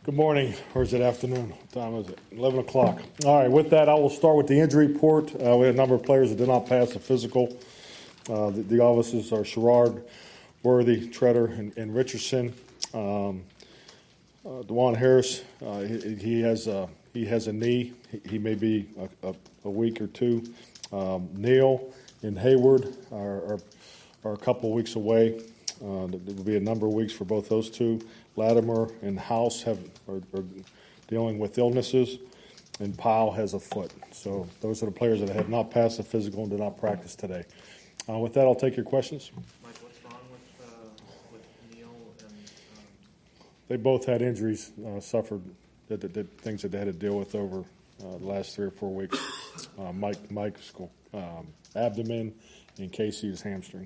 Good morning, or is it afternoon? What time is it? 11 o'clock. All right, with that, I will start with the injury report. We had a number of players that did not pass the physical. The officers are Sherrard, Worthy, Treader, and Richardson. DeJuan Harris, he has a knee. He may be a week or two. Neal and Hayward are a couple of weeks away. There will be a number of weeks for both those two. Latimer and House are dealing with illnesses, and Powell has a foot. So those are the players that have not passed the physical and did not practice today. With that, I'll take your questions. Mike, what's wrong with Neal and? They both had injuries, suffered things that they had to deal with over the last 3 or 4 weeks. Mike's abdomen, and Casey's hamstring.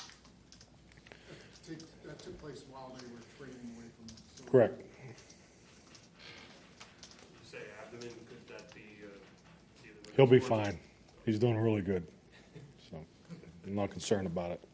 That took place while they were training away from the facility. Correct. You say abdomen, could that be? He'll be fine. He's doing really good. So I'm not concerned about it.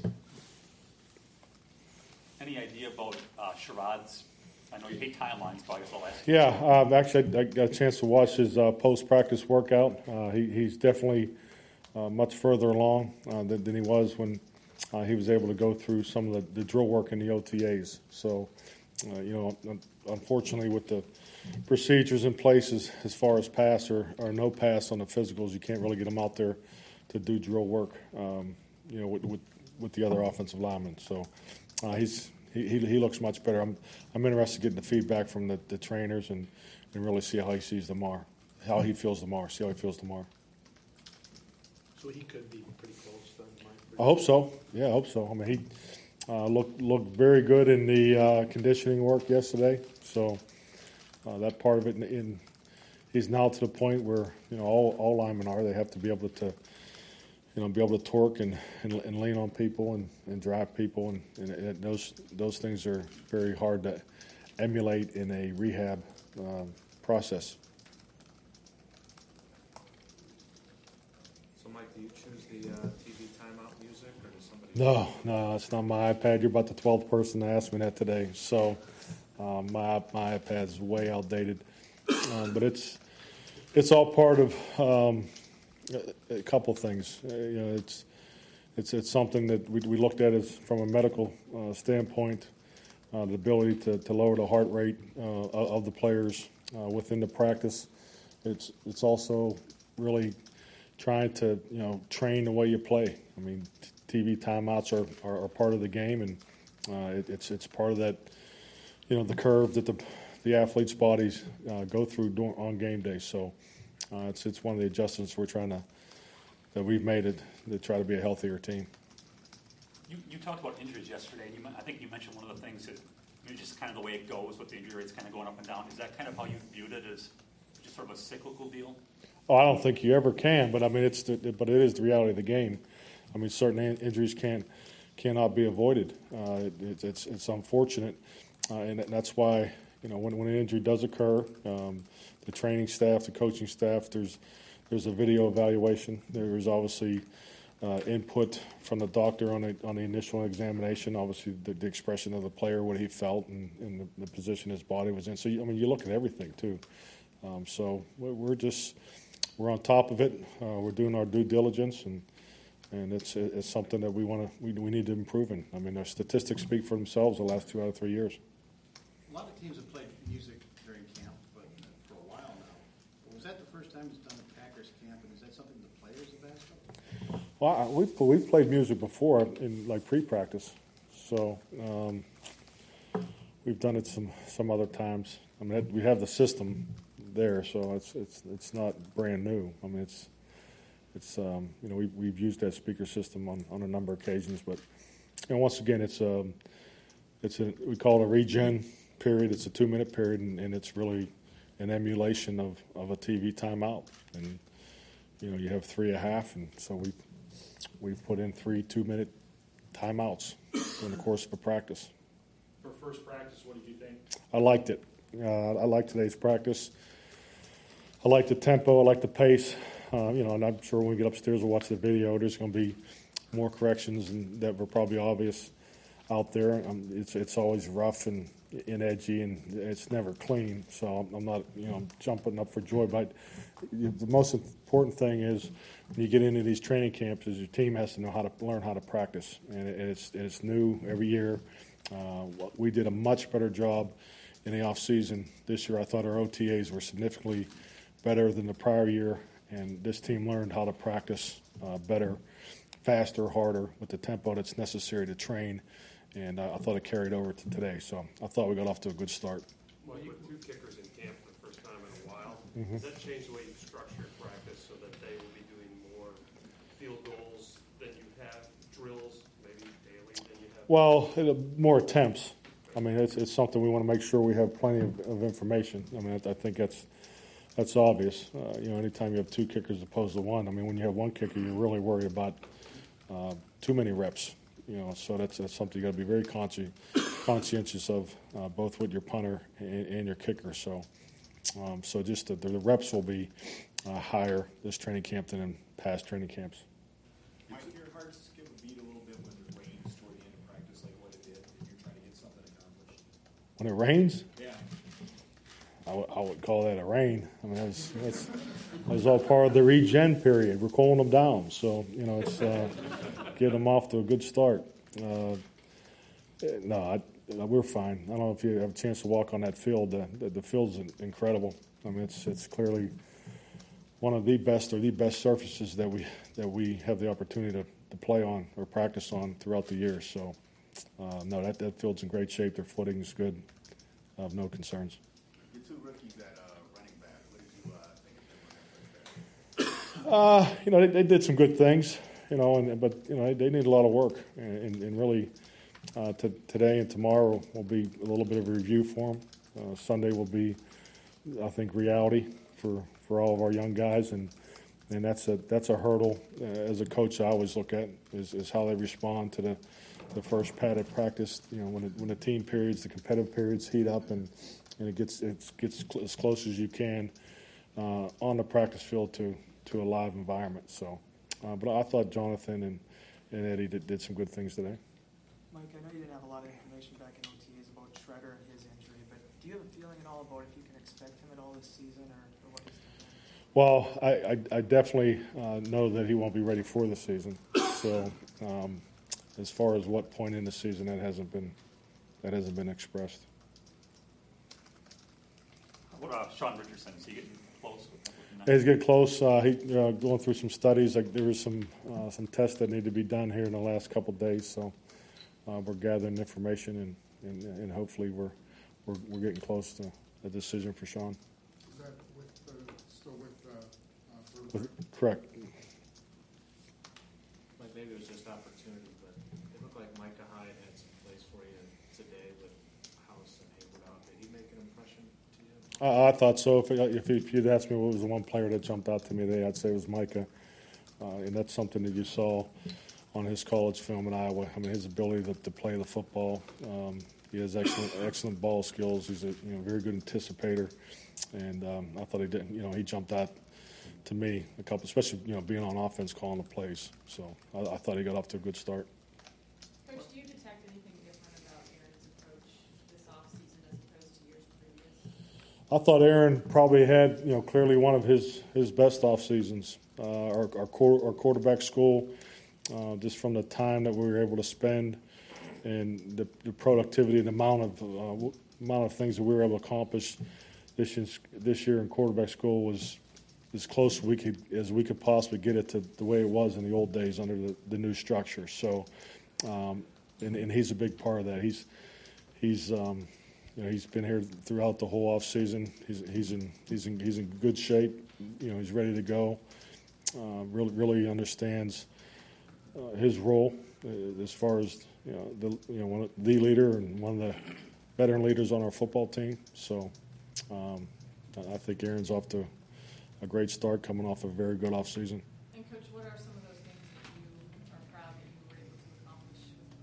Any idea about Sherrod's? I know you hate timelines, but I guess I'll ask. Yeah, actually, I got a chance to watch his post-practice workout. He's definitely much further along than he was when he was able to go through some of the drill work in the OTAs. So, unfortunately, with the procedures in place as far as pass or no pass on the physicals, you can't really get him out there to do drill work, with the other offensive linemen. So, he looks much better. I'm interested in getting the feedback from the trainers and really see how he sees tomorrow, how he feels tomorrow, see how he feels tomorrow. So he could be pretty close then, Mike? I hope so. Yeah, I hope so. I mean, he looked very good in the conditioning work yesterday. So that part of it, he's now to the point where all linemen are. They have to be able to torque and lean on people and drive people, and those things are very hard to emulate in a rehab process. So, Mike, do you choose the TV timeout music, or does somebody? No, it's not my iPad. You're about the 12th person to ask me that today. So my iPad's way outdated, but it's all part of a couple things. It's something that we looked at as from a medical standpoint, the ability to lower the heart rate of the players within the practice. It's also really trying to train the way you play. I mean, TV timeouts are part of the game, and it's part of that the curve that the athletes' bodies go through on game day. So it's one of the adjustments that we've made it to try to be a healthier team. You talked about injuries yesterday, and I think you mentioned one of the things that just kind of the way it goes with the injury rates kind of going up and down. Is that kind of how you viewed it, as just sort of a cyclical deal? Oh, I don't think you ever can, but I mean it is the reality of the game. I mean, certain injuries cannot be avoided. It's unfortunate, and that's why when an injury does occur, the training staff, the coaching staff, there's a video evaluation. There's obviously input from the doctor on the initial examination. Obviously, the expression of the player, what he felt, and the position his body was in. So you look at everything too. So we're on top of it. We're doing our due diligence, and it's something that we need to improve in. I mean, our statistics speak for themselves the last 2 out of 3 years. A lot of teams have played music during camp, but for a while now. Was that the first time it's done at Packers camp, and is that something the players have asked for? Well, we've played music before in like pre-practice, so we've done it some other times. I mean, we have the system there, so it's not brand new. I mean, we've used that speaker system on a number of occasions, but once again, we call it a regen period. It's a 2-minute period, and it's really an emulation of a TV timeout. And you have 3.5, and so we've put in 3 2-minute timeouts in the course of a practice. For first practice, what did you think? I liked it. I liked today's practice. I like the tempo. I like the pace. And I'm sure when we get upstairs and watch the video, there's going to be more corrections and that were probably obvious. out there. It's always rough and edgy, and it's never clean. So I'm not jumping up for joy. But the most important thing is when you get into these training camps is your team has to know how to learn how to practice, and it's new every year. We did a much better job in the off season this year. I thought our OTAs were significantly better than the prior year, and this team learned how to practice better, faster, harder, with the tempo that's necessary to train. And I thought it carried over to today. So I thought we got off to a good start. Well, you put 2 kickers in camp for the first time in a while. Does that change the way you structure your practice so that they will be doing more field goals than you have, drills maybe daily than you have? Well, more attempts. I mean, it's something we want to make sure we have plenty of information. I mean, I think that's obvious. Anytime you have 2 kickers as opposed to 1, I mean, when you have 1 kicker, you're really worried about too many reps. So that's something you got to be very conscientious of, both with your punter and your kicker. So just the reps will be higher this training camp than in past training camps. Might your heart skip a beat a little bit when it rains toward the end of practice, like what it did, if you're trying to get something accomplished? When it rains, Yeah. I would call that a rain. I mean, that was all part of the regen period. We're cooling them down, so it's get them off to a good start. We're fine. I don't know if you have a chance to walk on that field. The field's incredible. I mean, it's clearly one of the best or the best surfaces that we have the opportunity to play on or practice on throughout the year. So, that field's in great shape. Their footing's good. I have no concerns. Your 2 rookies at running back, what did you think of them? They did some good things, but they need a lot of work, and really today and tomorrow will be a little bit of a review for them. Sunday will be, I think, reality for all of our young guys, and that's a hurdle. As a coach, I always look at is how they respond to the first pad at practice. When the team periods, the competitive periods heat up, and it gets as close as you can on the practice field to a live environment. So, but I thought Jonathan and Eddie did some good things today. Mike, I know you didn't have a lot of information back in OTAs about Shredder and his injury, but do you have a feeling at all about if you can expect him at all this season or what he's doing? Well, I definitely know that he won't be ready for the season. So, as far as what point in the season, that hasn't been expressed. What about Sean Richardson? Is he getting close? He's getting close. He going through some studies. There was some tests that need to be done here in the last couple of days. So we're gathering information, and hopefully we're getting close to a decision for Sean. Is that still with Correct. Like maybe it was just opportunity, but it looked like Micah Hyde had some plays for you today with House and Hayward out. Did he make an impression to you? I thought so. If you'd asked me what was the one player that jumped out to me today, I'd say it was Micah. And that's something that you saw on his college film in Iowa. I mean, his ability to play the football. He has excellent ball skills. He's a very good anticipator. And I thought he did. He jumped out to me a couple, especially being on offense, calling the plays. So I thought he got off to a good start. Coach, do you detect anything different about Aaron's approach this offseason as opposed to years previous? I thought Aaron probably had, clearly one of his best off seasons. Our quarterback school, just from the time that we were able to spend and the productivity and the amount of things that we were able to accomplish this year in quarterback school was as close as we could possibly get it to the way it was in the old days under the new structure. So, and he's a big part of that. He's been here throughout the whole off season. He's in good shape. He's ready to go. Really understands his role as far as the leader and one of the veteran leaders on our football team. So I think Aaron's off to a great start, coming off a very good off season. And Coach, what are some of those things that you are proud that you were able to accomplish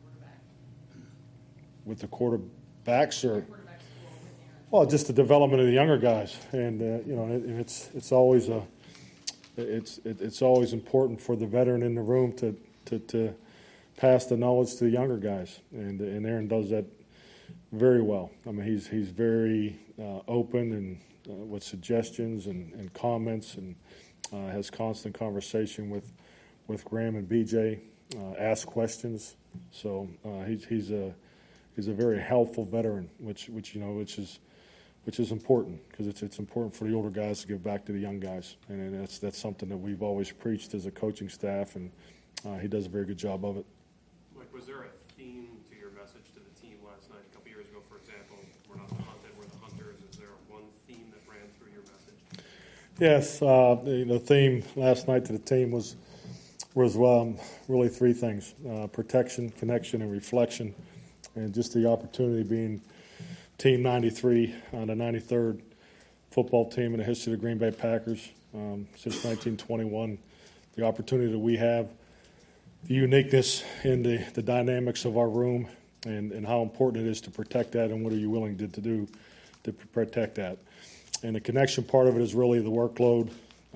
with the quarterback? With the quarterbacks, or Quarterback school with Aaron. well, just the development of the younger guys, and it's always it's always important for the veteran in the room to pass the knowledge to the younger guys, and Aaron does that very well. I mean, he's very open and with suggestions and comments, and has constant conversation with Graham and BJ. Asks questions, so he's a very helpful veteran, which is important, because it's important for the older guys to give back to the young guys, and that's something that we've always preached as a coaching staff, and he does a very good job of it. Mike, was there a theme to your message to the team last night? A couple years ago, for example, we're not the hunted, we're the hunters. Is there one theme that ran through your message? Yes, the theme last night to the team was really three things: protection, connection, and reflection, and just the opportunity being Team 93, the 93rd football team in the history of the Green Bay Packers since 1921. The opportunity that we have, the uniqueness in the dynamics of our room, and how important it is to protect that, and what are you willing to do to protect that. And the connection part of it is really the workload,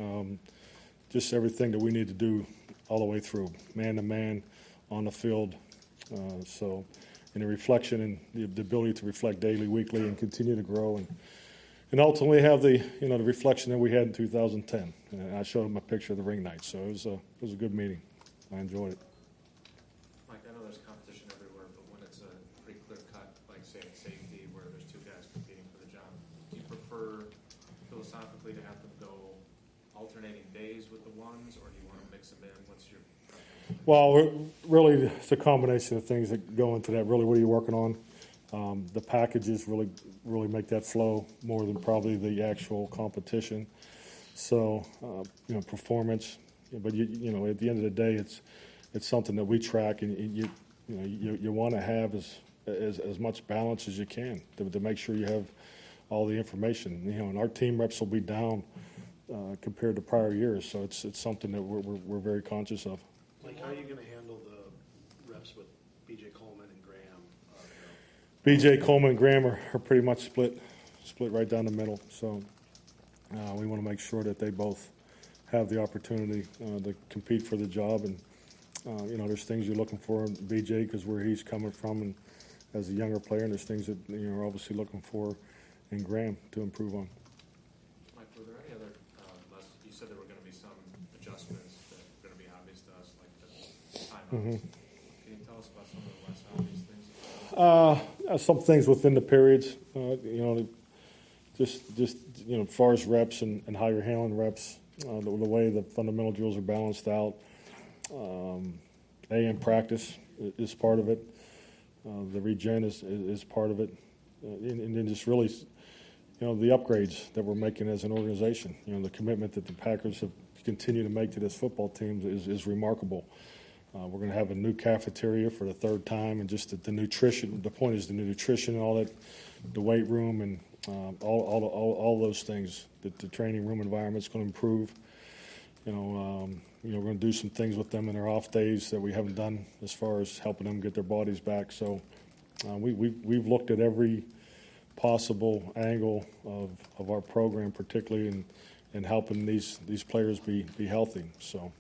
just everything that we need to do all the way through, man to man, on the field. And the reflection and the ability to reflect daily, weekly, and continue to grow, and ultimately have the reflection that we had in 2010. And I showed him a picture of the ring night, so it was a good meeting. I enjoyed it. Mike, I know there's competition everywhere, but when it's a pretty clear cut, like say at safety, where there's two guys competing for the job, do you prefer philosophically to have them go alternating days with the ones, or do you want to mix them in? What's your preference? Well, really, it's a combination of things that go into that. Really, what are you working on? The packages really make that flow more than probably the actual competition. So, performance. But at the end of the day, it's something that we track, and you want to have as much balance as you can to make sure you have all the information. And our team reps will be down compared to prior years, so it's something that we're very conscious of. Like, how are you going to handle the reps with B.J. Coleman and Graham? B.J. Coleman and Graham are pretty much split right down the middle. So we want to make sure that they both have the opportunity to compete for the job. And there's things you're looking for in B.J. because where he's coming from, and as a younger player, and there's things that you're obviously looking for in Graham to improve on. Mike, were there any other you said there were going to be some adjustments that were going to be obvious to us, like the timeouts. Can you tell us about some of the less obvious things? Some things within the periods, just as far as reps and how you're handling reps, the way the fundamental drills are balanced out. AM practice is part of it. The regen is part of it, and then just really, the upgrades that we're making as an organization. The commitment that the Packers have continued to make to this football team is remarkable. We're going to have a new cafeteria for the third time, and just the nutrition. The point is the nutrition and all that, the weight room, and all those things. That the training room environment is going to improve. We're going to do some things with them in their off days that we haven't done as far as helping them get their bodies back. So we've looked at every possible angle of our program, particularly in helping these players be healthy. So